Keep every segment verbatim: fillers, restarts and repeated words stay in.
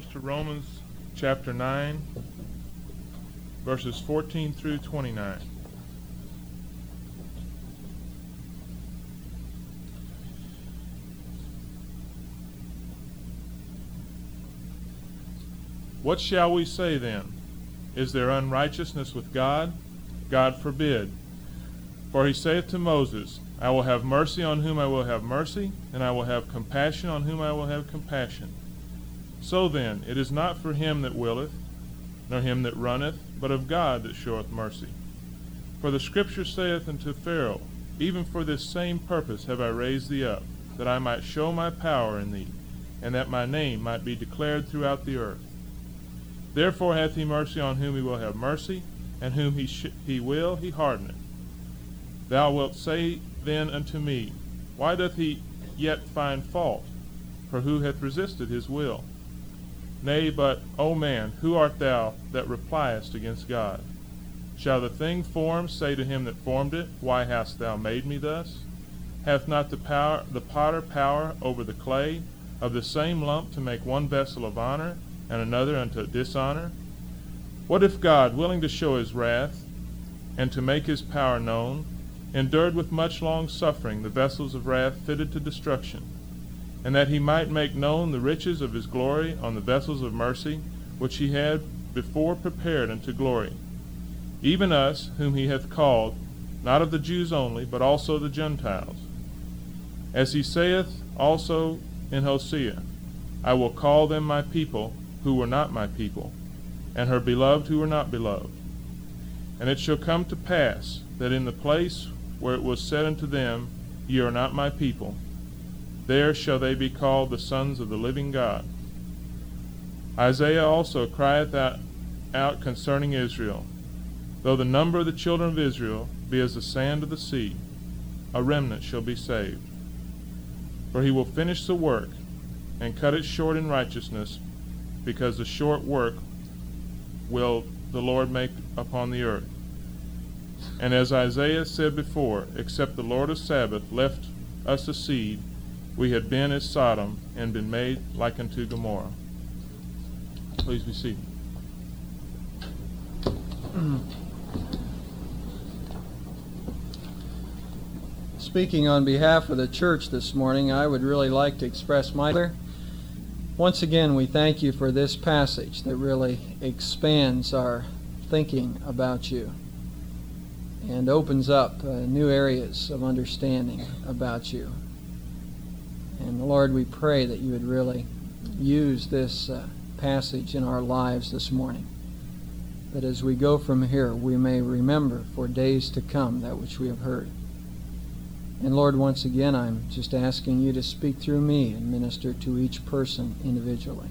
Bibles to Romans chapter nine, verses fourteen through twenty-nine. What shall we say then? Is there unrighteousness with God? God forbid. For he saith to Moses, I will have mercy on whom I will have mercy, and I will have compassion on whom I will have compassion. So then, it is not for him that willeth, nor him that runneth, but of God that showeth mercy. For the Scripture saith unto Pharaoh, Even for this same purpose have I raised thee up, that I might show my power in thee, and that my name might be declared throughout the earth. Therefore hath he mercy on whom he will have mercy, and whom he, sh- he will he hardeneth. Thou wilt say then unto me, Why doth he yet find fault? For who hath resisted his will? Nay, but, O man, who art thou that repliest against God? Shall the thing formed say to him that formed it, Why hast thou made me thus? Hath not the power, the potter power over the clay, of the same lump to make one vessel of honor, and another unto dishonor? What if God, willing to show his wrath, and to make his power known, endured with much long suffering the vessels of wrath fitted to destruction, and that he might make known the riches of his glory on the vessels of mercy, which he had before prepared unto glory? Even us, whom he hath called, not of the Jews only, but also the Gentiles. As he saith also in Hosea, I will call them my people, who were not my people, and her beloved, who were not beloved. And it shall come to pass, that in the place where it was said unto them, Ye are not my people, there shall they be called the sons of the living God. Isaiah also crieth out, out concerning Israel, Though the number of the children of Israel be as the sand of the sea, a remnant shall be saved. For he will finish the work, and cut it short in righteousness, because the short work will the Lord make upon the earth. And as Isaiah said before, Except the Lord of Sabaoth left us a seed, we had been as Sodom, and been made like unto Gomorrah. Please be seated. Speaking on behalf of the church this morning, I would really like to express my... Once again, we thank you for this passage that really expands our thinking about you and opens up uh, new areas of understanding about you. And Lord, we pray that you would really use this uh, passage in our lives this morning, that as we go from here, we may remember for days to come that which we have heard. And Lord, once again, I'm just asking you to speak through me and minister to each person individually.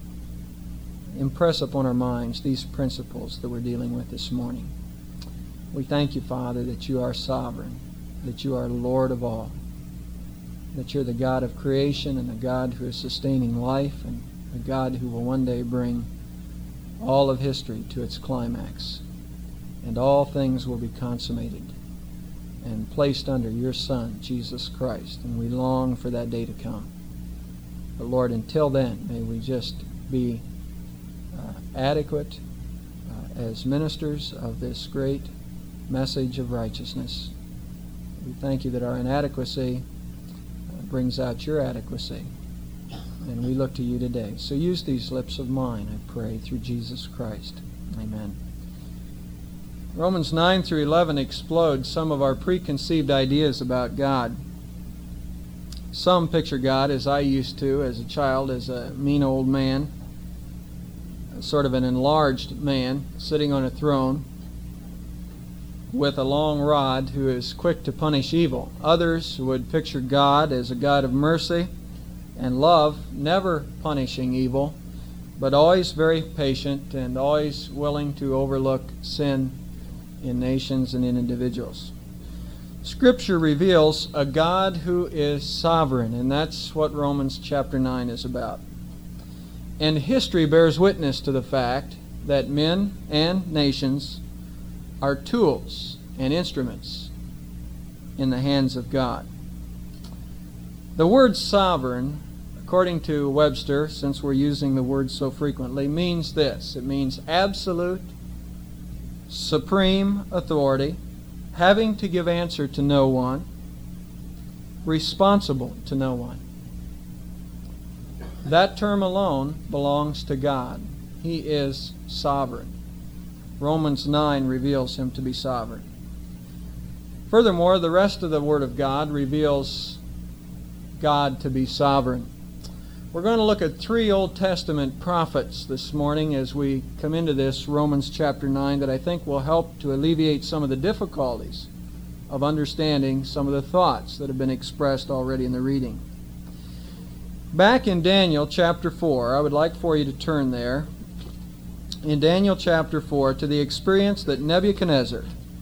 Impress upon our minds these principles that we're dealing with this morning. We thank you, Father, that you are sovereign, that you are Lord of all, that you're the God of creation and the God who is sustaining life, and the God who will one day bring all of history to its climax, and all things will be consummated and placed under your Son, Jesus Christ. And we long for that day to come. But Lord, until then, may we just be uh, adequate uh, as ministers of this great message of righteousness. We thank you that our inadequacy uh, brings out your adequacy. And we look to you today. So use these lips of mine, I pray, through Jesus Christ. Amen. Romans nine through eleven explodes some of our preconceived ideas about God. Some picture God, as I used to as a child, as a mean old man, sort of an enlarged man sitting on a throne with a long rod who is quick to punish evil. Others would picture God as a God of mercy and love, never punishing evil, but always very patient and always willing to overlook sin in nations and in individuals. Scripture reveals a God who is sovereign, and that's what Romans chapter nine is about. And history bears witness to the fact that men and nations are tools and instruments in the hands of God. The word sovereign according to Webster, since we're using the word so frequently, means this. It means absolute, supreme authority, having to give answer to no one, responsible to no one. That term alone belongs to God. He is sovereign. Romans nine reveals him to be sovereign. Furthermore, the rest of the Word of God reveals God to be sovereign. We're going to look at three Old Testament prophets this morning as we come into this Romans chapter nine that I think will help to alleviate some of the difficulties of understanding some of the thoughts that have been expressed already in the reading. Back in Daniel chapter four, I would like for you to turn there, in Daniel chapter four, to the experience that Nebuchadnezzar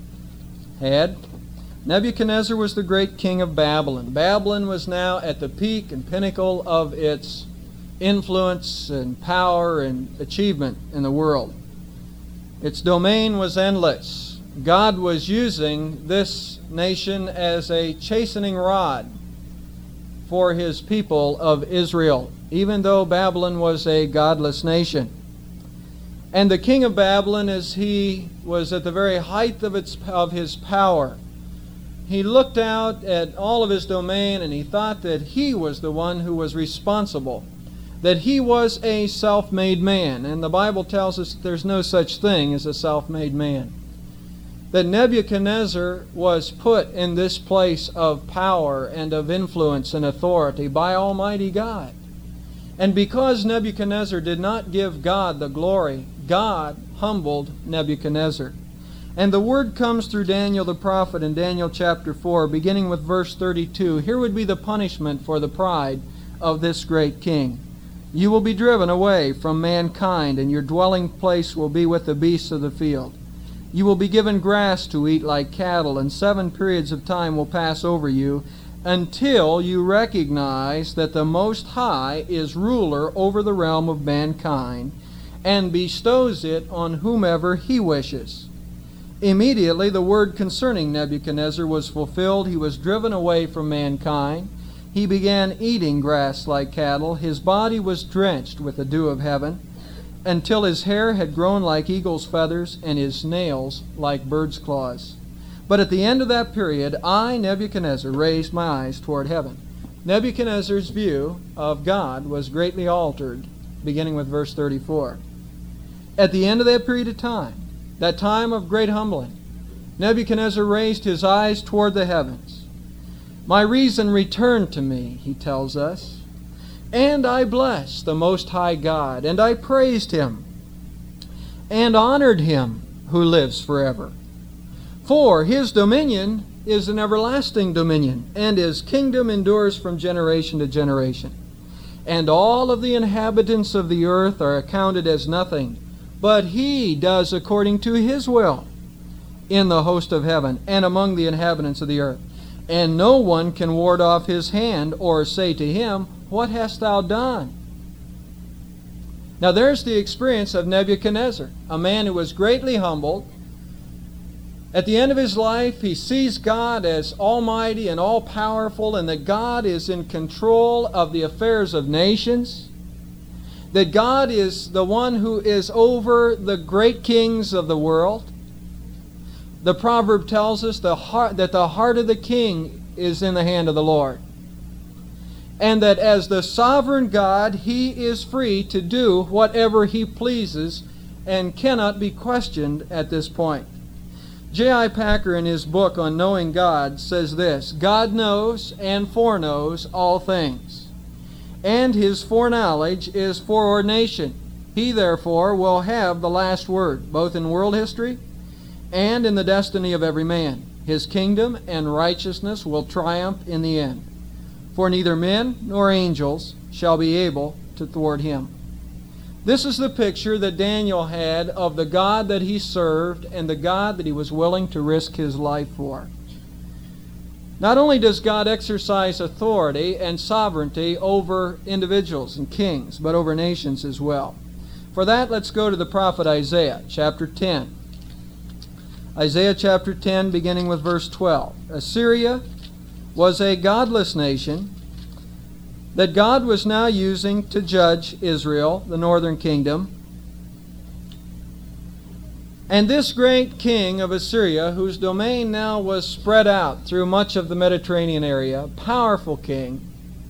had. Nebuchadnezzar was the great king of Babylon. Babylon was now at the peak and pinnacle of its influence and power and achievement in the world. Its domain was endless. God was using this nation as a chastening rod for his people of Israel, even though Babylon was a godless nation. And the king of Babylon, as he was at the very height of, its, of his power, he looked out at all of his domain and he thought that he was the one who was responsible, that he was a self-made man. And the Bible tells us that there's no such thing as a self-made man. That Nebuchadnezzar was put in this place of power and of influence and authority by Almighty God. And because Nebuchadnezzar did not give God the glory, God humbled Nebuchadnezzar. And the word comes through Daniel the prophet in Daniel chapter four, beginning with verse thirty-two. Here would be the punishment for the pride of this great king. You will be driven away from mankind, and your dwelling place will be with the beasts of the field. You will be given grass to eat like cattle, and seven periods of time will pass over you, until you recognize that the Most High is ruler over the realm of mankind, and bestows it on whomever he wishes. Immediately the word concerning Nebuchadnezzar was fulfilled. He was driven away from mankind. He began eating grass like cattle. His body was drenched with the dew of heaven, until his hair had grown like eagle's feathers, and his nails like bird's claws. But at the end of that period, I, Nebuchadnezzar, raised my eyes toward heaven. Nebuchadnezzar's view of God was greatly altered, beginning with verse thirty-four. At the end of that period of time, that time of great humbling, Nebuchadnezzar raised his eyes toward the heavens. My reason returned to me, he tells us, and I blessed the Most High God, and I praised him, and honored him who lives forever. For his dominion is an everlasting dominion, and his kingdom endures from generation to generation. And all of the inhabitants of the earth are accounted as nothing, but he does according to his will in the host of heaven and among the inhabitants of the earth. And no one can ward off his hand or say to him, what hast thou done? Now there's the experience of Nebuchadnezzar, a man who was greatly humbled. At the end of his life, he sees God as almighty and all-powerful, and that God is in control of the affairs of nations, that God is the one who is over the great kings of the world. The proverb tells us the heart, that the heart of the king is in the hand of the Lord, and that as the sovereign God, he is free to do whatever he pleases and cannot be questioned at this point. J I Packer, in his book on Knowing God, says this: God knows and foreknows all things, and his foreknowledge is foreordination. He, therefore, will have the last word, both in world history and in the destiny of every man. His kingdom and righteousness will triumph in the end, for neither men nor angels shall be able to thwart him. This is the picture that Daniel had of the God that he served and the God that he was willing to risk his life for. Not only does God exercise authority and sovereignty over individuals and kings, but over nations as well. For that, let's go to the prophet Isaiah, chapter ten. Isaiah chapter ten, beginning with verse twelve. Assyria was a godless nation, that God was now using to judge Israel, the northern kingdom. And this great king of Assyria, whose domain now was spread out through much of the Mediterranean area, powerful king,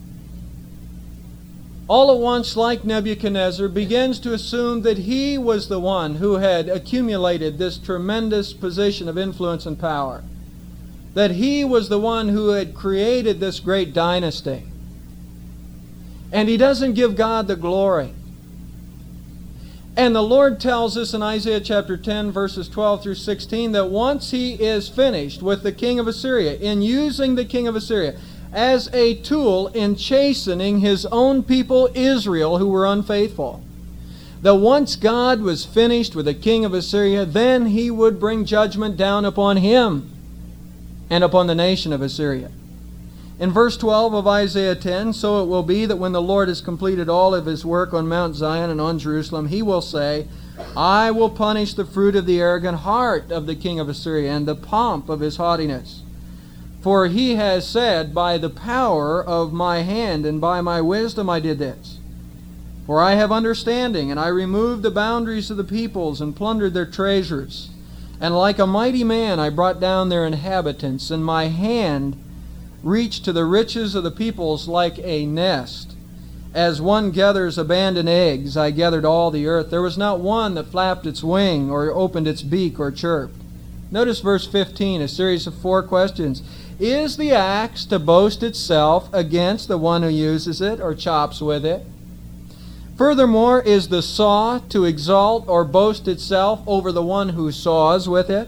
all at once, like Nebuchadnezzar, begins to assume that he was the one who had accumulated this tremendous position of influence and power, that he was the one who had created this great dynasty. And he doesn't give God the glory. And the Lord tells us in Isaiah chapter ten, verses twelve through sixteen, that once he is finished with the king of Assyria, in using the king of Assyria as a tool in chastening his own people Israel, who were unfaithful, that once God was finished with the king of Assyria, then he would bring judgment down upon him and upon the nation of Assyria. In verse twelve of Isaiah ten, so it will be that when the Lord has completed all of his work on Mount Zion and on Jerusalem, he will say, I will punish the fruit of the arrogant heart of the king of Assyria and the pomp of his haughtiness. For he has said, by the power of my hand and by my wisdom I did this. For I have understanding, and I removed the boundaries of the peoples and plundered their treasures. And like a mighty man I brought down their inhabitants, and my hand reached to the riches of the peoples like a nest. As one gathers abandoned eggs, I gathered all the earth. There was not one that flapped its wing or opened its beak or chirped. Notice verse fifteen, a series of four questions. Is the axe to boast itself against the one who uses it or chops with it? Furthermore, is the saw to exalt or boast itself over the one who saws with it?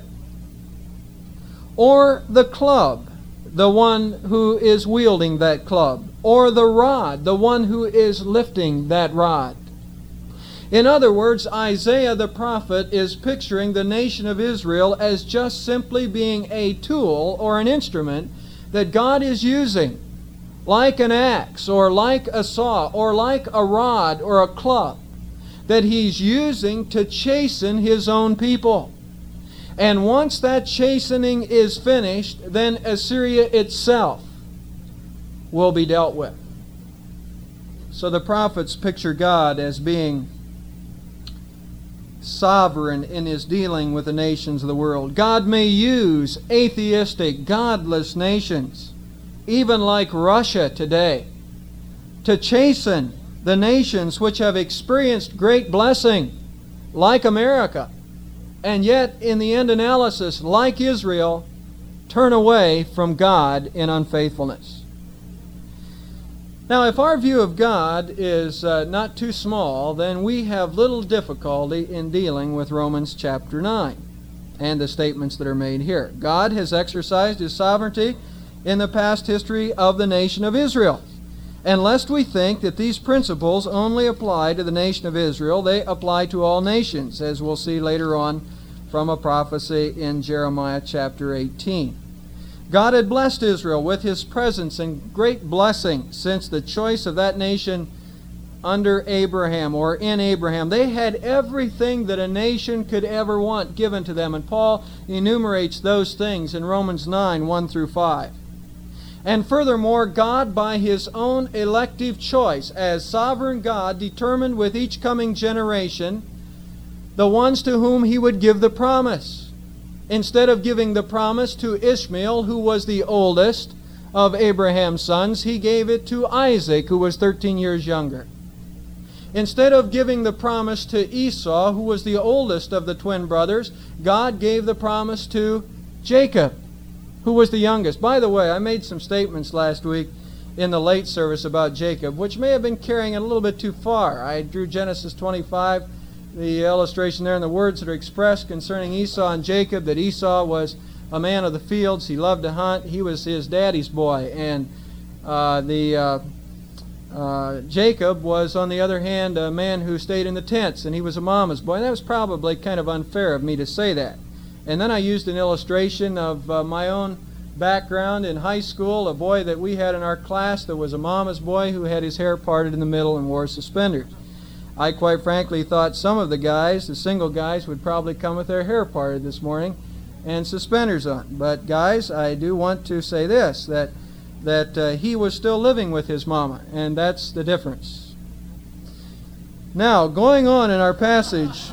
Or the club, the one who is wielding that club? Or the rod, the one who is lifting that rod? In other words, Isaiah the prophet is picturing the nation of Israel as just simply being a tool or an instrument that God is using, like an axe or like a saw or like a rod or a club, that he's using to chasten his own people. And once that chastening is finished, then Assyria itself will be dealt with. So the prophets picture God as being sovereign in his dealing with the nations of the world. God may use atheistic, godless nations, even like Russia today, to chasten the nations which have experienced great blessing, like America, and yet, in the end analysis, like Israel, turn away from God in unfaithfulness. Now, if our view of God is uh, not too small, then we have little difficulty in dealing with Romans chapter nine and the statements that are made here. God has exercised his sovereignty in the past history of the nation of Israel. And lest we think that these principles only apply to the nation of Israel, they apply to all nations, as we'll see later on from a prophecy in Jeremiah chapter eighteen. God had blessed Israel with his presence and great blessing since the choice of that nation under Abraham or in Abraham. They had everything that a nation could ever want given to them. And Paul enumerates those things in Romans nine, one through five. And furthermore, God, by his own elective choice, as sovereign God, determined with each coming generation the ones to whom he would give the promise. Instead of giving the promise to Ishmael, who was the oldest of Abraham's sons, he gave it to Isaac, who was thirteen years younger. Instead of giving the promise to Esau, who was the oldest of the twin brothers, God gave the promise to Jacob, who was the youngest. By the way, I made some statements last week in the late service about Jacob, which may have been carrying it a little bit too far. I drew Genesis twenty-five, the illustration there, and the words that are expressed concerning Esau and Jacob, that Esau was a man of the fields. He loved to hunt. He was his daddy's boy. And uh, the uh, uh, Jacob was, on the other hand, a man who stayed in the tents, and he was a mama's boy. And that was probably kind of unfair of me to say that. And then I used an illustration of uh, my own background in high school, a boy that we had in our class that was a mama's boy who had his hair parted in the middle and wore suspenders. I quite frankly thought some of the guys, the single guys, would probably come with their hair parted this morning and suspenders on. But guys, I do want to say this, that that uh, he was still living with his mama, and that's the difference. Now, going on in our passage,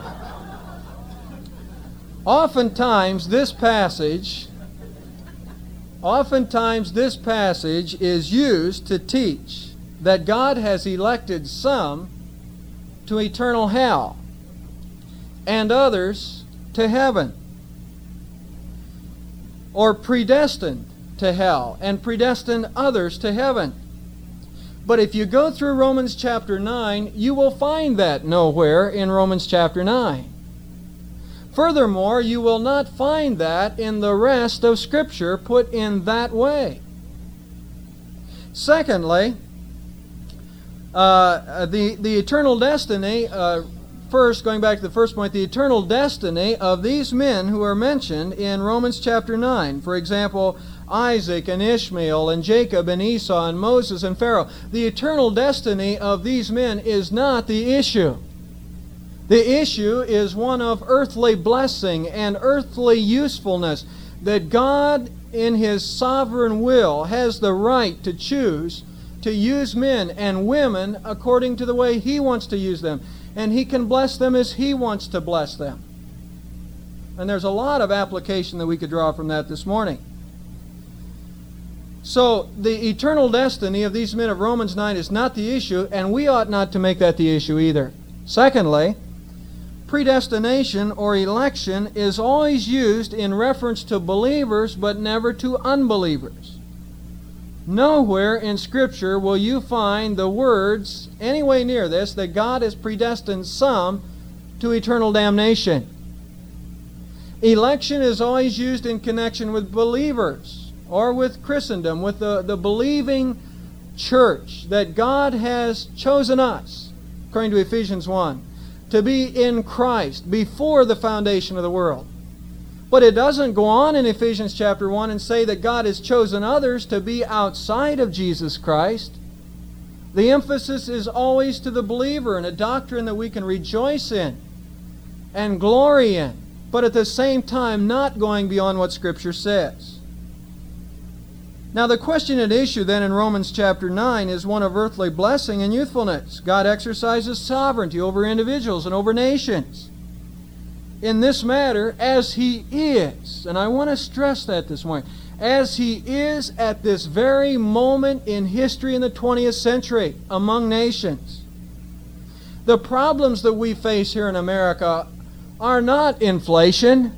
oftentimes this passage, oftentimes this passage is used to teach that God has elected some to eternal hell and others to heaven, or predestined to hell and predestined others to heaven. But if you go through Romans chapter nine, you will find that nowhere in Romans chapter nine. Furthermore, you will not find that in the rest of Scripture put in that way. Secondly, uh, the, the eternal destiny, uh, first, going back to the first point, the eternal destiny of these men who are mentioned in Romans chapter nine. For example, Isaac and Ishmael and Jacob and Esau and Moses and Pharaoh. The eternal destiny of these men is not the issue. The issue is one of earthly blessing and earthly usefulness, that God in His sovereign will has the right to choose to use men and women according to the way He wants to use them. And He can bless them as He wants to bless them. And there's a lot of application that we could draw from that this morning. So, the eternal destiny of these men of Romans nine is not the issue, and we ought not to make that the issue either. Secondly, predestination or election is always used in reference to believers, but never to unbelievers. Nowhere in Scripture will you find the words, any way near this, that God has predestined some to eternal damnation. Election is always used in connection with believers, or with Christendom, with the, the believing church, that God has chosen us, according to Ephesians one, to be in Christ before the foundation of the world. But it doesn't go on in Ephesians chapter one and say that God has chosen others to be outside of Jesus Christ. The emphasis is always to the believer, and a doctrine that we can rejoice in and glory in, but at the same time not going beyond what Scripture says. Now, the question at issue then in Romans chapter nine is one of earthly blessing and youthfulness. God exercises sovereignty over individuals and over nations in this matter as He is. And I want to stress that this morning. As He is at this very moment in history in the twentieth century among nations. The problems that we face here in America are not inflation.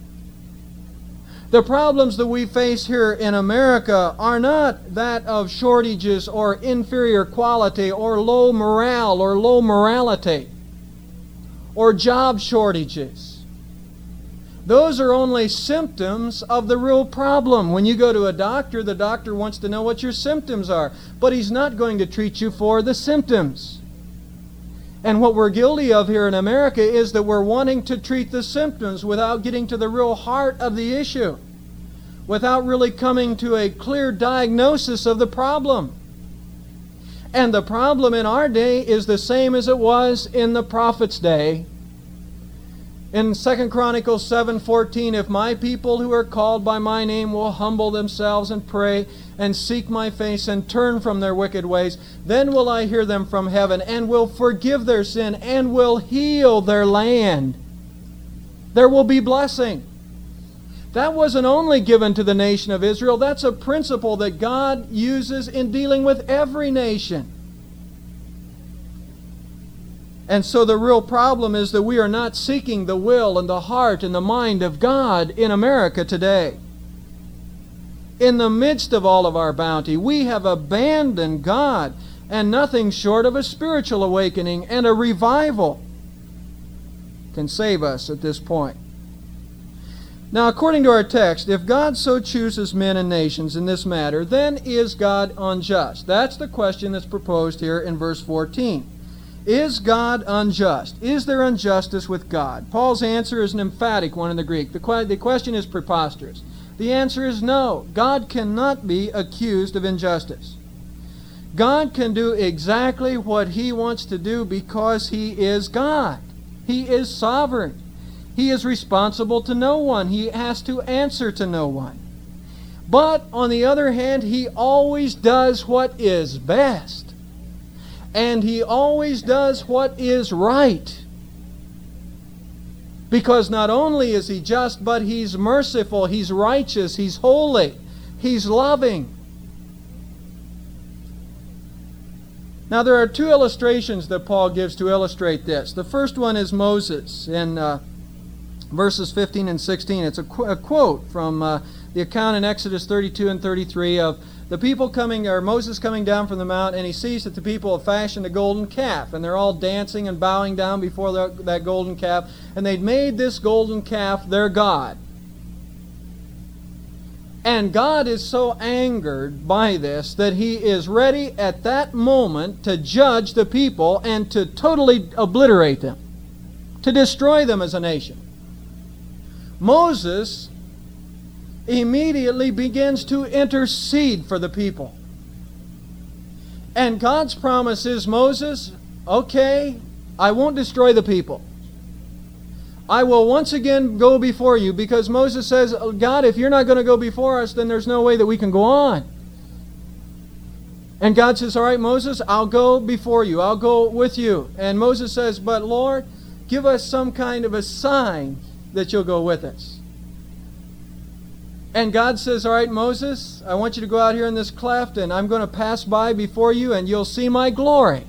The problems that we face here in America are not that of shortages or inferior quality or low morale or low morality or job shortages. Those are only symptoms of the real problem. When you go to a doctor, the doctor wants to know what your symptoms are, but he's not going to treat you for the symptoms. And what we're guilty of here in America is that we're wanting to treat the symptoms without getting to the real heart of the issue, without really coming to a clear diagnosis of the problem. And the problem in our day is the same as it was in the prophet's day. In Second Chronicles seven fourteen, if my people who are called by my name will humble themselves and pray and seek my face and turn from their wicked ways, then will I hear them from heaven and will forgive their sin and will heal their land. There will be blessing. That wasn't only given to the nation of Israel. That's a principle that God uses in dealing with every nation. And so the real problem is that we are not seeking the will and the heart and the mind of God in America today. In the midst of all of our bounty, we have abandoned God, and nothing short of a spiritual awakening and a revival can save us at this point. Now, according to our text, if God so chooses men and nations in this matter, then is God unjust? That's the question that's proposed here in verse fourteen. Is God unjust? Is there injustice with God? Paul's answer is an emphatic one in the Greek. The, que- the question is preposterous. The answer is no. God cannot be accused of injustice. God can do exactly what He wants to do because He is God. He is sovereign. He is responsible to no one. He has to answer to no one. But on the other hand, He always does what is best. And He always does what is right. Because not only is He just, but He's merciful, He's righteous, He's holy, He's loving. Now there are two illustrations that Paul gives to illustrate this. The first one is Moses in uh, verses fifteen and sixteen. It's a, qu- a quote from uh, the account in Exodus thirty-two and thirty-three of the people coming, or Moses coming down from the mount, and he sees that the people have fashioned a golden calf, and they're all dancing and bowing down before the, that golden calf, and they'd made this golden calf their god. And God is so angered by this that He is ready at that moment to judge the people and to totally obliterate them, to destroy them as a nation. Moses immediately begins to intercede for the people. And God's promise is, Moses, okay, I won't destroy the people. I will once again go before you, because Moses says, God, if you're not going to go before us, then there's no way that we can go on. And God says, all right, Moses, I'll go before you. I'll go with you. And Moses says, but Lord, give us some kind of a sign that you'll go with us. And God says, all right, Moses, I want you to go out here in this cleft, and I'm going to pass by before you, and you'll see my glory.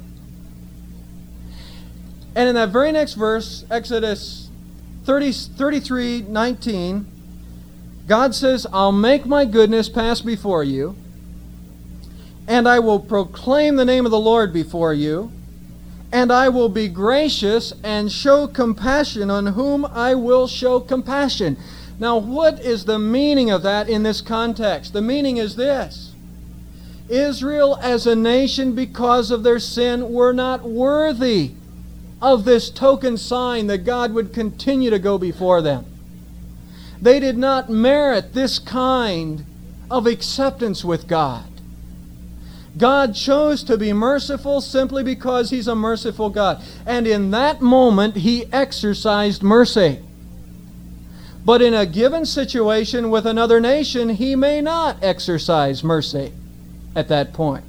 And in that very next verse, Exodus thirty, thirty-three nineteen, God says, I'll make my goodness pass before you, and I will proclaim the name of the Lord before you, and I will be gracious and show compassion on whom I will show compassion. Now, what is the meaning of that in this context? The meaning is this. Israel as a nation, because of their sin, were not worthy of this token sign that God would continue to go before them. They did not merit this kind of acceptance with God. God chose to be merciful simply because He's a merciful God. And in that moment, He exercised mercy. But in a given situation with another nation, He may not exercise mercy at that point.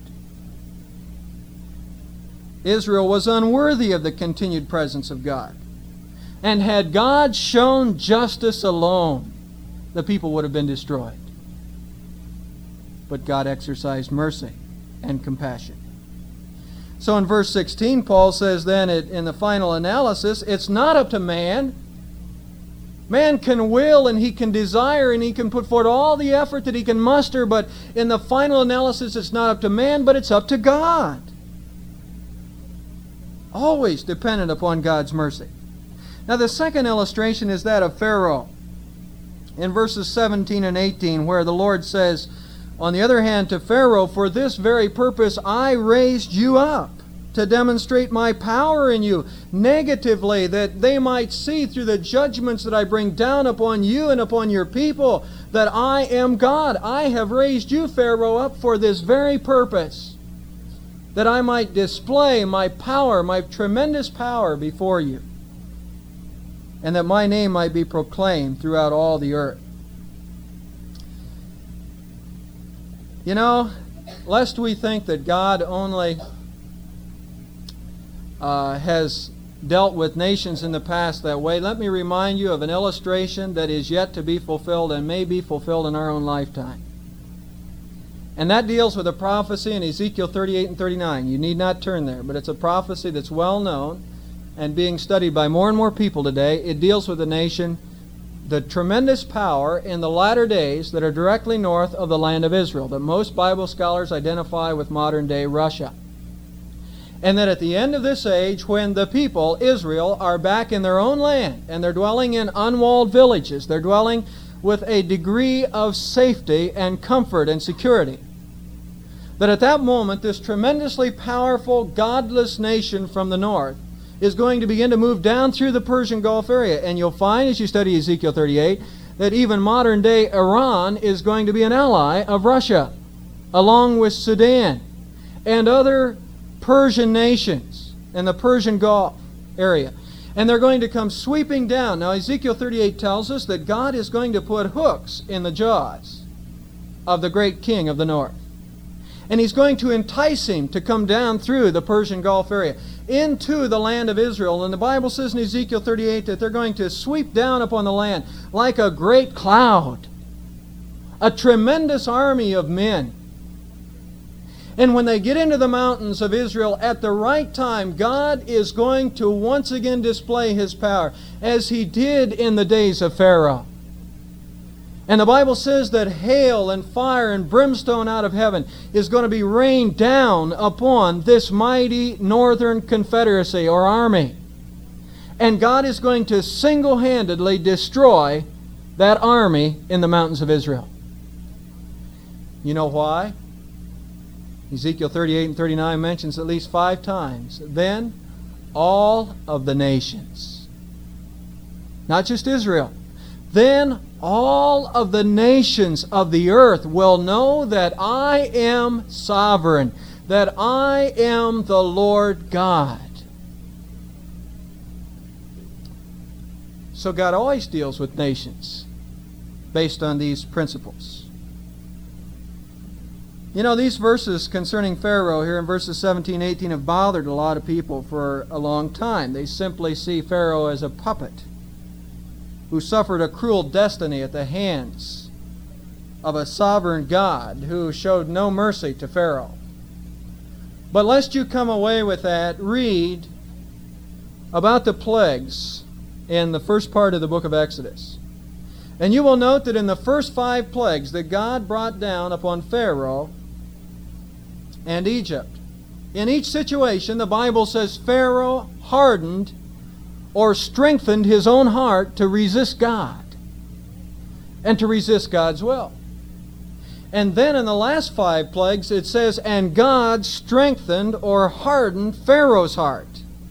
Israel was unworthy of the continued presence of God. And had God shown justice alone, the people would have been destroyed. But God exercised mercy and compassion. So in verse sixteen, Paul says then in the final analysis, it's not up to man. Man can will and he can desire and he can put forth all the effort that he can muster, but in the final analysis it's not up to man, but it's up to God. Always dependent upon God's mercy. Now the second illustration is that of Pharaoh. In verses seventeen and eighteen, where the Lord says, on the other hand, to Pharaoh, for this very purpose I raised you up, to demonstrate my power in you, negatively, that they might see through the judgments that I bring down upon you and upon your people, that I am God. I have raised you, Pharaoh, up for this very purpose, that I might display my power, my tremendous power before you, and that my name might be proclaimed throughout all the earth. You know, lest we think that God only uh, has dealt with nations in the past that way, let me remind you of an illustration that is yet to be fulfilled and may be fulfilled in our own lifetime. And that deals with a prophecy in Ezekiel thirty-eight and thirty-nine. You need not turn there, but it's a prophecy that's well known and being studied by more and more people today. It deals with a nation, the tremendous power in the latter days that are directly north of the land of Israel, that most Bible scholars identify with modern-day Russia. And that at the end of this age, when the people, Israel, are back in their own land, and they're dwelling in unwalled villages, they're dwelling with a degree of safety and comfort and security, that at that moment, this tremendously powerful, godless nation from the north is going to begin to move down through the Persian Gulf area. And you'll find, as you study Ezekiel thirty-eight, that even modern-day Iran is going to be an ally of Russia, along with Sudan and other Persian nations in the Persian Gulf area. And they're going to come sweeping down. Now, Ezekiel thirty-eight tells us that God is going to put hooks in the jaws of the great king of the north. And he's going to entice him to come down through the Persian Gulf area into the land of Israel. And the Bible says in Ezekiel thirty-eight that they're going to sweep down upon the land like a great cloud, a tremendous army of men. And when they get into the mountains of Israel at the right time, God is going to once again display His power, as He did in the days of Pharaoh. And the Bible says that hail and fire and brimstone out of heaven is going to be rained down upon this mighty northern confederacy or army. And God is going to single-handedly destroy that army in the mountains of Israel. You know why? Ezekiel thirty-eight and thirty-nine mentions at least five times. Then all of the nations, not just Israel, then all of the nations of the earth will know that I am sovereign, that I am the Lord God. So God always deals with nations based on these principles. You know, these verses concerning Pharaoh here in verses seventeen and eighteen have bothered a lot of people for a long time. They simply see Pharaoh as a puppet who suffered a cruel destiny at the hands of a sovereign God who showed no mercy to Pharaoh. But lest you come away with that, read about the plagues in the first part of the book of Exodus. And you will note that in the first five plagues that God brought down upon Pharaoh and Egypt, in each situation the Bible says Pharaoh hardened or strengthened his own heart to resist God and to resist God's will. And then in the last five plagues it says, and God strengthened or hardened Pharaoh's heart.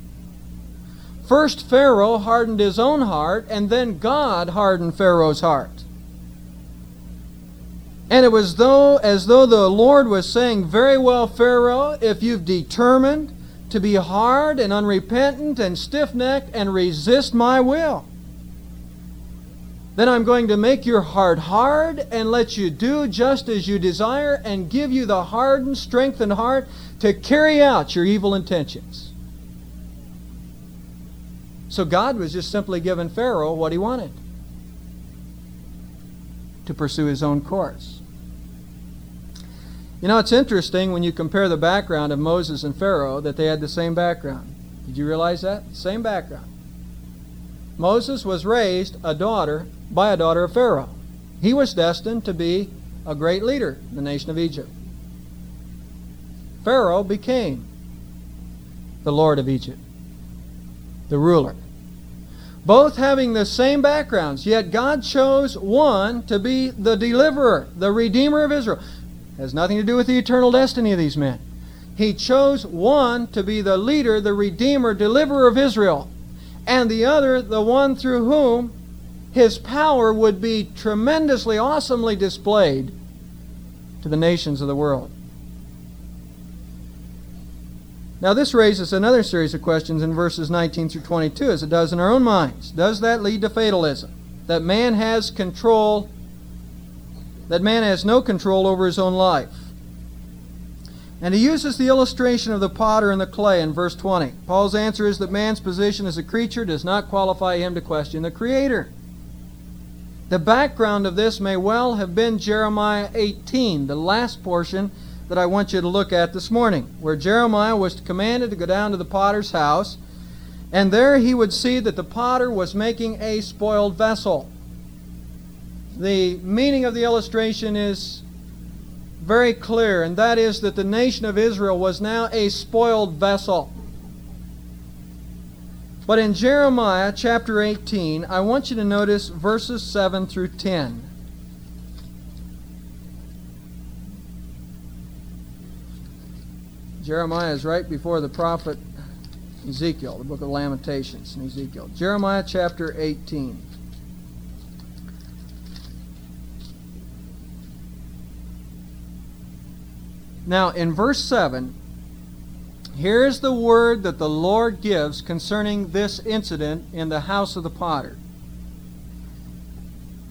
First Pharaoh hardened his own heart, and then God hardened Pharaoh's heart. And it was though as though the Lord was saying, very well, Pharaoh, if you've determined to be hard and unrepentant and stiff-necked and resist my will, then I'm going to make your heart hard and let you do just as you desire and give you the hardened, strengthened heart to carry out your evil intentions. So God was just simply giving Pharaoh what he wanted, to pursue his own course. You know, it's interesting when you compare the background of Moses and Pharaoh that they had the same background. Did you realize that? Same background. Moses was raised a daughter by a daughter of Pharaoh. He was destined to be a great leader in the nation of Egypt. Pharaoh became the Lord of Egypt, the ruler. Both having the same backgrounds, yet God chose one to be the deliverer, the redeemer of Israel. It has nothing to do with the eternal destiny of these men. He chose one to be the leader, the redeemer, deliverer of Israel, and the other, the one through whom his power would be tremendously, awesomely displayed to the nations of the world. Now this raises another series of questions in verses nineteen through twenty-two, as it does in our own minds. Does that lead to fatalism? That man has control, that man has no control over his own life? And he uses the illustration of the potter and the clay in verse twenty. Paul's answer is that man's position as a creature does not qualify him to question the Creator. The background of this may well have been Jeremiah eighteen, the last portion that I want you to look at this morning, where Jeremiah was commanded to go down to the potter's house, and there he would see that the potter was making a spoiled vessel. The meaning of the illustration is very clear, and that is that the nation of Israel was now a spoiled vessel. But in Jeremiah chapter eighteen, I want you to notice verses seven through ten. Jeremiah is right before the prophet Ezekiel, the book of Lamentations in Ezekiel. Jeremiah chapter eighteen. Now, in verse seven, here is the word that the Lord gives concerning this incident in the house of the potter.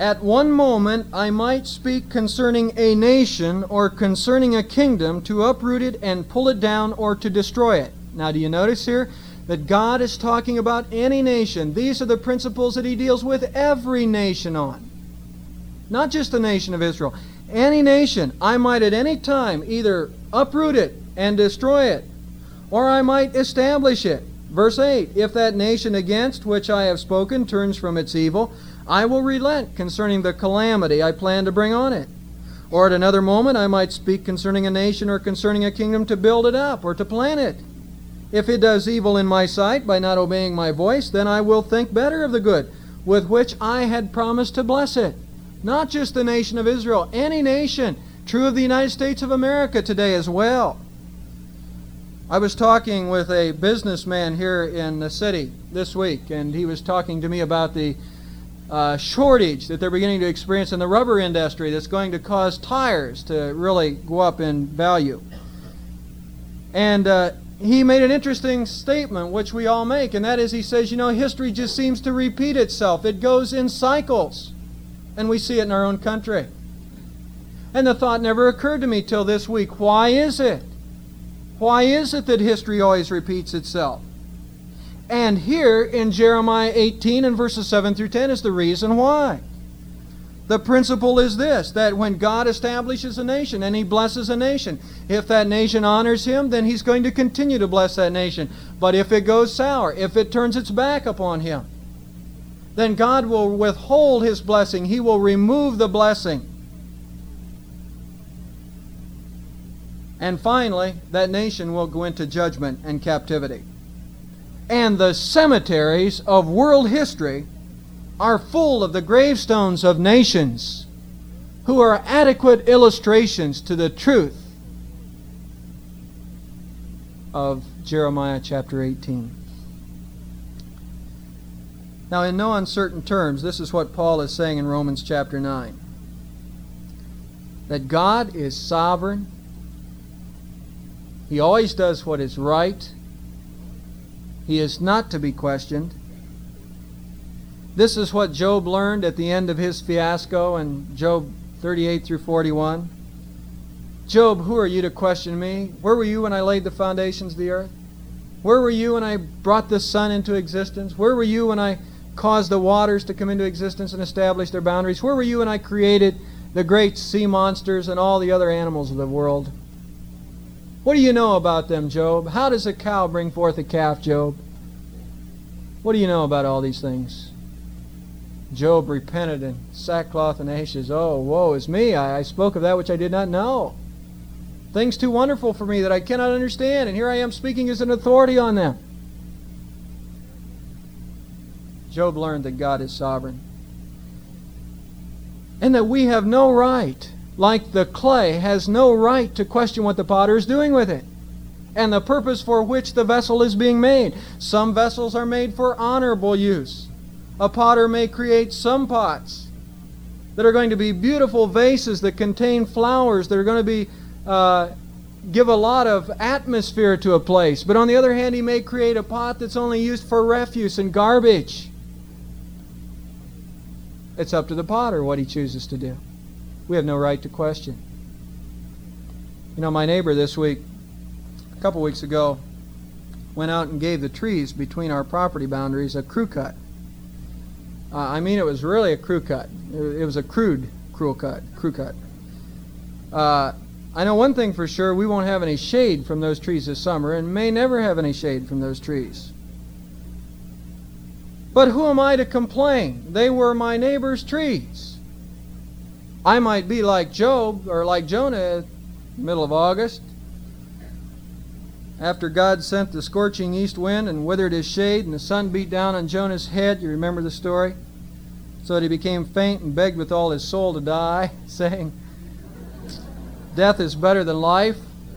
at one moment I might speak concerning a nation or concerning a kingdom to uproot it and pull it down or to destroy it. Now, do you notice here that God is talking about any nation? These are the principles that He deals with every nation on. Not just the nation of Israel. Any nation, I might at any time either uproot it and destroy it, or I might establish it. Verse eight, if that nation against which I have spoken turns from its evil, I will relent concerning the calamity I plan to bring on it. Or at another moment I might speak concerning a nation or concerning a kingdom to build it up or to plant it. If it does evil in my sight by not obeying my voice, then I will think better of the good with which I had promised to bless it. Not just the nation of Israel, any nation. True of the United States of America today as well. I was talking with a businessman here in the city this week, and he was talking to me about the uh, shortage that they're beginning to experience in the rubber industry that's going to cause tires to really go up in value. And uh, he made an interesting statement, which we all make, and that is, he says, you know, history just seems to repeat itself. It goes in cycles, and we see it in our own country. And the thought never occurred to me till this week. Why is it? Why is it that history always repeats itself? And here in Jeremiah eighteen and verses seven through ten is the reason why. The principle is this, that when God establishes a nation and He blesses a nation, if that nation honors Him, then He's going to continue to bless that nation. But if it goes sour, if it turns its back upon Him, then God will withhold His blessing. He will remove the blessing. And finally, that nation will go into judgment and captivity. And the cemeteries of world history are full of the gravestones of nations who are adequate illustrations to the truth of Jeremiah chapter eighteen. Now, in no uncertain terms, this is what Paul is saying in Romans chapter nine. That God is sovereign. He always does what is right. He is not to be questioned. This is what Job learned at the end of his fiasco in Job thirty-eight through forty-one. Job, who are you to question me? Where were you when I laid the foundations of the earth? Where were you when I brought the sun into existence? Where were you when I caused the waters to come into existence and establish their boundaries? Where were you when I created the great sea monsters and all the other animals of the world? What do you know about them, Job? How does a cow bring forth a calf, Job? What do you know about all these things? Job repented in sackcloth and ashes. Oh, woe is me. I, I spoke of that which I did not know. Things too wonderful for me that I cannot understand, and here I am speaking as an authority on them. Job learned that God is sovereign. And that we have no right, like the clay, has no right to question what the potter is doing with it and the purpose for which the vessel is being made. Some vessels are made for honorable use. A potter may create some pots that are going to be beautiful vases that contain flowers that are going to be uh, give a lot of atmosphere to a place. But on the other hand, he may create a pot that's only used for refuse and garbage. It's up to the potter what he chooses to do. We have no right to question. You know, my neighbor this week, a couple weeks ago, went out and gave the trees between our property boundaries a crew cut. Uh, I mean, it was really a crew cut. It was a crude crew cut. Crew cut. Uh, I know one thing for sure: we won't have any shade from those trees this summer, and may never have any shade from those trees. But who am I to complain? They were my neighbor's trees. I might be like Job, or like Jonah, in the middle of August, after God sent the scorching east wind and withered his shade, and the sun beat down on Jonah's head. You remember the story? So that he became faint and begged with all his soul to die, saying, "Death is better than life."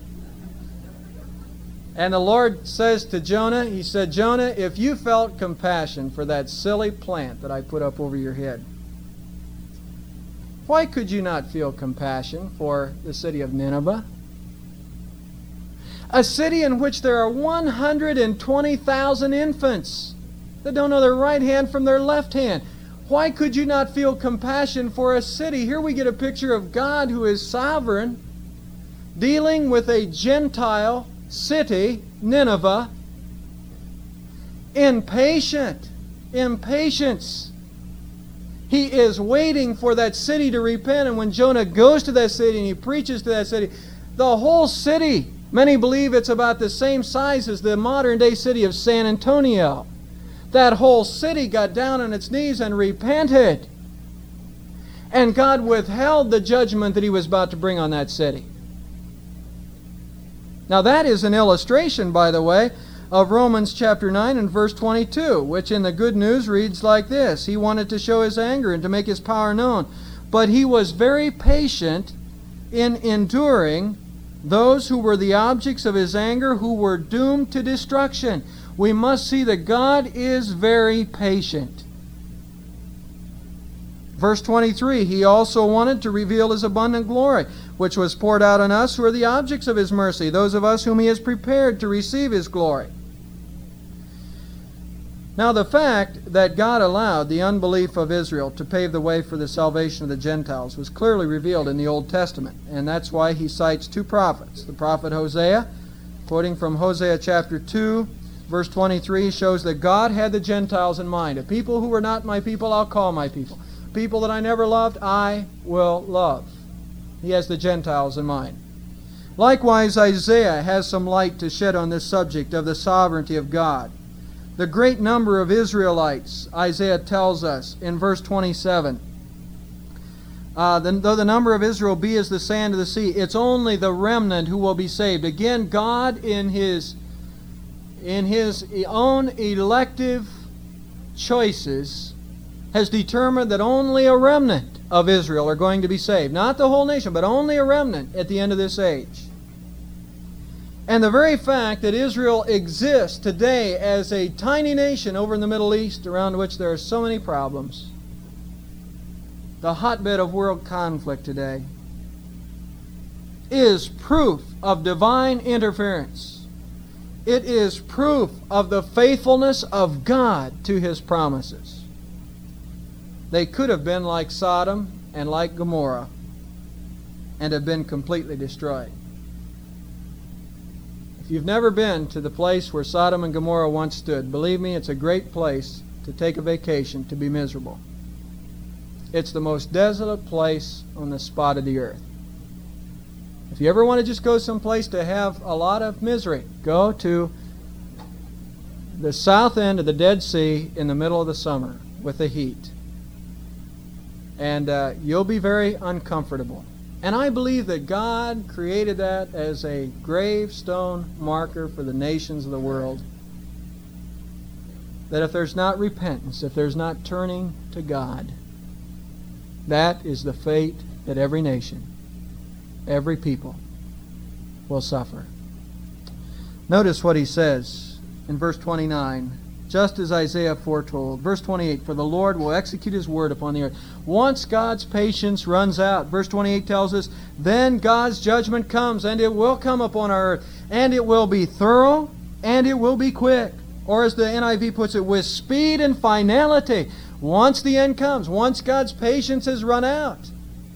And the Lord says to Jonah, He said, "Jonah, if you felt compassion for that silly plant that I put up over your head, why could you not feel compassion for the city of Nineveh? A city in which there are one hundred twenty thousand infants that don't know their right hand from their left hand. Why could you not feel compassion for a city? Here we get a picture of God who is sovereign, dealing with a Gentile city, Nineveh, impatient, impatience. He is waiting for that city to repent, and when Jonah goes to that city and he preaches to that city, the whole city, many believe it's about the same size as the modern-day city of San Antonio. That whole city got down on its knees and repented. And God withheld the judgment that He was about to bring on that city. Now that is an illustration, by the way, of Romans chapter nine and verse twenty-two, which in the Good News reads like this. He wanted to show His anger and to make His power known, but He was very patient in enduring those who were the objects of His anger, who were doomed to destruction. We must see that God is very patient. Verse twenty-three, He also wanted to reveal His abundant glory, which was poured out on us who are the objects of His mercy, those of us whom He has prepared to receive His glory. Now the fact that God allowed the unbelief of Israel to pave the way for the salvation of the Gentiles was clearly revealed in the Old Testament, and that's why He cites two prophets. The prophet Hosea, quoting from Hosea chapter two, verse twenty-three, shows that God had the Gentiles in mind. A people who were not my people, I'll call my people. People that I never loved, I will love. He has the Gentiles in mind. Likewise, Isaiah has some light to shed on this subject of the sovereignty of God. The great number of Israelites, Isaiah tells us in verse twenty-seven, uh, the, though the number of Israel be as the sand of the sea, it's only the remnant who will be saved. Again, God in His in His own elective choices has determined that only a remnant of Israel are going to be saved. Not the whole nation, but only a remnant at the end of this age. And the very fact that Israel exists today as a tiny nation over in the Middle East, around which there are so many problems, the hotbed of world conflict today, is proof of divine interference. It is proof of the faithfulness of God to His promises. They could have been like Sodom and like Gomorrah and have been completely destroyed. If you've never been to the place where Sodom and Gomorrah once stood, believe me, it's a great place to take a vacation, to be miserable. It's the most desolate place on the spot of the earth. If you ever want to just go someplace to have a lot of misery, go to the south end of the Dead Sea in the middle of the summer with the heat. And uh, you'll be very uncomfortable. And I believe that God created that as a gravestone marker for the nations of the world. That if there's not repentance, if there's not turning to God, that is the fate that every nation, every people will suffer. Notice what he says in verse twenty-nine, just as Isaiah foretold. Verse twenty-eight, for the Lord will execute His word upon the earth. Once God's patience runs out, verse twenty-eight tells us, then God's judgment comes, and it will come upon our earth, and it will be thorough, and it will be quick. Or as the N I V puts it, with speed and finality. Once the end comes, once God's patience has run out,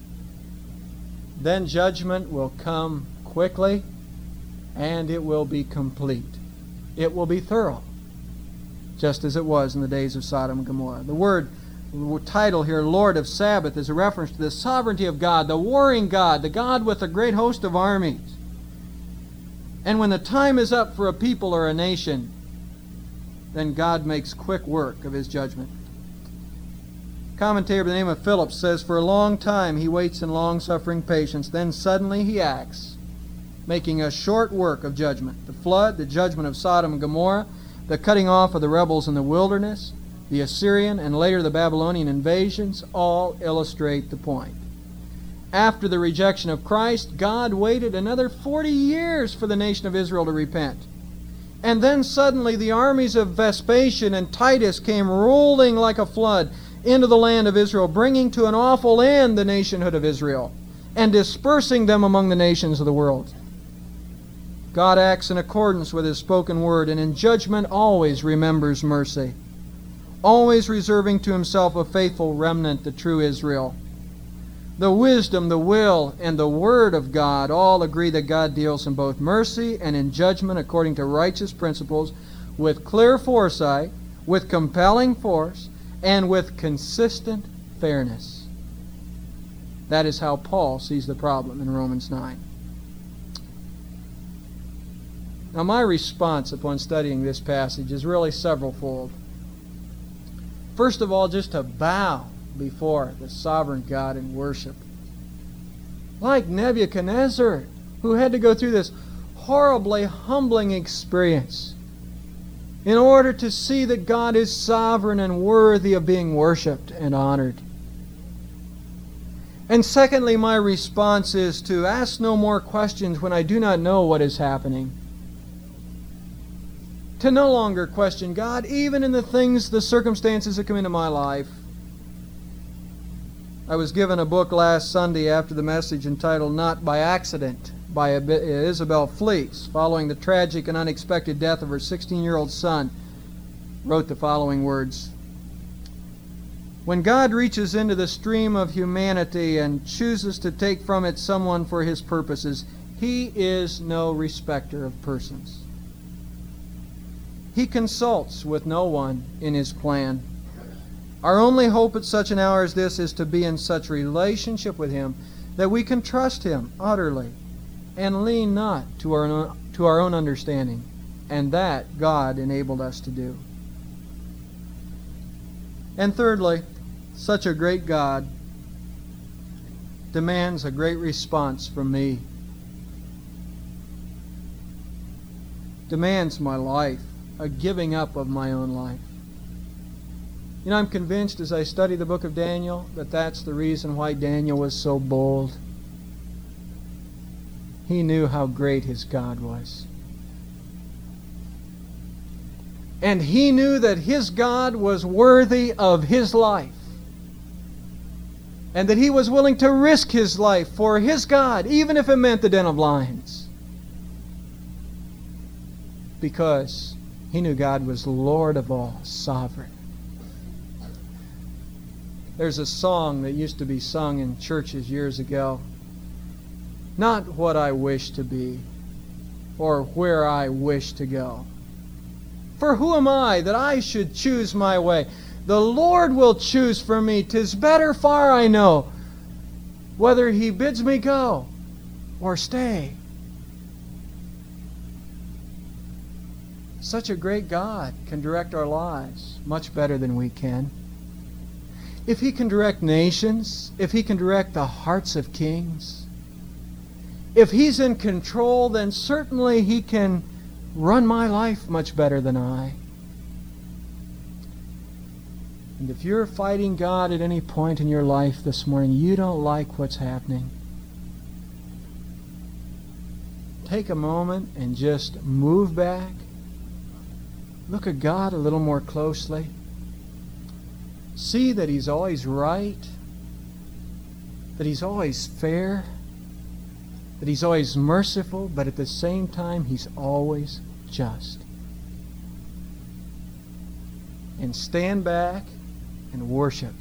then judgment will come quickly, and it will be complete. It will be thorough, just as it was in the days of Sodom and Gomorrah. The word the title here, Lord of Sabbath, is a reference to the sovereignty of God, the warring God, the God with a great host of armies. And when the time is up for a people or a nation, then God makes quick work of His judgment. A commentator by the name of Phillips says, for a long time He waits in long-suffering patience, then suddenly He acts, making a short work of judgment. The flood, the judgment of Sodom and Gomorrah, the cutting off of the rebels in the wilderness, the Assyrian and later the Babylonian invasions, all illustrate the point. After the rejection of Christ, God waited another forty years for the nation of Israel to repent. And then suddenly the armies of Vespasian and Titus came rolling like a flood into the land of Israel, bringing to an awful end the nationhood of Israel and dispersing them among the nations of the world. God acts in accordance with His spoken word, and in judgment always remembers mercy. always reserving to himself a faithful remnant, the true Israel. The wisdom, the will, and the word of God all agree that God deals in both mercy and in judgment according to righteous principles, with clear foresight, with compelling force, and with consistent fairness. That is how Paul sees the problem in Romans nine. Now, my response upon studying this passage is really severalfold. First of all, just to bow before the sovereign God in worship. Like Nebuchadnezzar, who had to go through this horribly humbling experience in order to see that God is sovereign and worthy of being worshipped and honored. And secondly, my response is to ask no more questions when I do not know what is happening. To no longer question God, even in the things, the circumstances that come into my life. I was given a book last Sunday after the message entitled Not by Accident by Isabel Fleece, following the tragic and unexpected death of her sixteen-year-old son, wrote the following words. When God reaches into the stream of humanity and chooses to take from it someone for His purposes, He is no respecter of persons. He consults with no one in His plan. Our only hope at such an hour as this is to be in such relationship with Him that we can trust Him utterly and lean not to our own, to our own understanding. And that God enabled us to do. And thirdly, such a great God demands a great response from me. Demands my life, a giving up of my own life. You know, I'm convinced as I study the book of Daniel that that's the reason why Daniel was so bold. He knew how great his God was. And he knew that his God was worthy of his life. And that he was willing to risk his life for his God, even if it meant the den of lions. Because he knew God was Lord of all, sovereign. There's a song that used to be sung in churches years ago. Not what I wish to be, or where I wish to go. For who am I that I should choose my way? The Lord will choose for me. 'Tis better far I know, whether He bids me go or stay. Such a great God can direct our lives much better than we can. If He can direct nations, if He can direct the hearts of kings, if He's in control, then certainly He can run my life much better than I. And if you're fighting God at any point in your life this morning, you don't like what's happening, take a moment and just move back. Look at God a little more closely. See that He's always right, that He's always fair, that He's always merciful, but at the same time He's always just. And stand back and worship.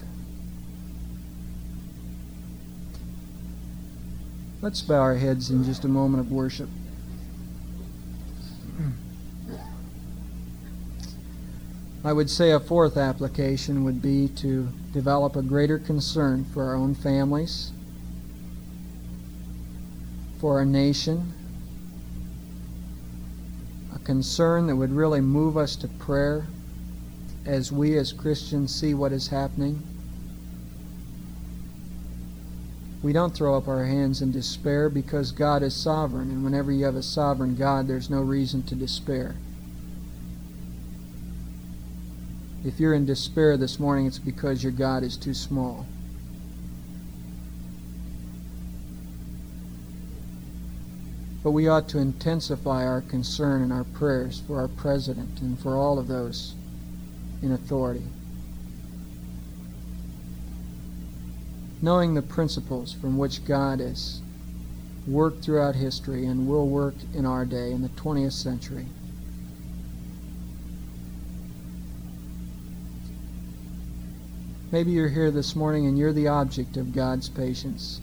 Let's bow our heads in just a moment of worship. I would say a fourth application would be to develop a greater concern for our own families, for our nation, a concern that would really move us to prayer as we as Christians see what is happening. We don't throw up our hands in despair because God is sovereign, and whenever you have a sovereign God, there's no reason to despair. If you're in despair this morning, it's because your God is too small. But we ought to intensify our concern and our prayers for our president and for all of those in authority. Knowing the principles from which God has worked throughout history and will work in our day, in the twentieth century. Maybe you're here this morning and you're the object of God's patience.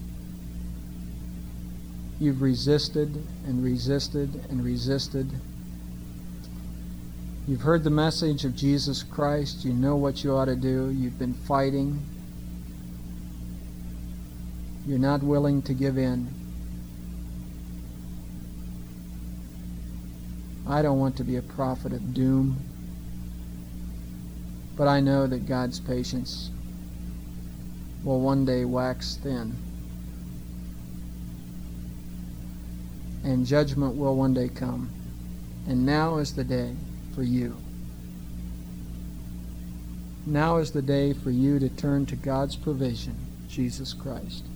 You've resisted and resisted and resisted. You've heard the message of Jesus Christ. You know what you ought to do. You've been fighting. You're not willing to give in. I don't want to be a prophet of doom, but I know that God's patience will one day wax thin, and judgment will one day come. And now is the day for you. Now is the day for you to turn to God's provision, Jesus Christ.